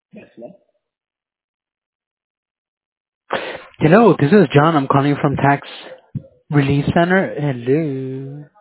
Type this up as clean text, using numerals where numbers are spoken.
Yes, ma'am. Hello, this is John. I'm calling from Tax Relief Center. Hello.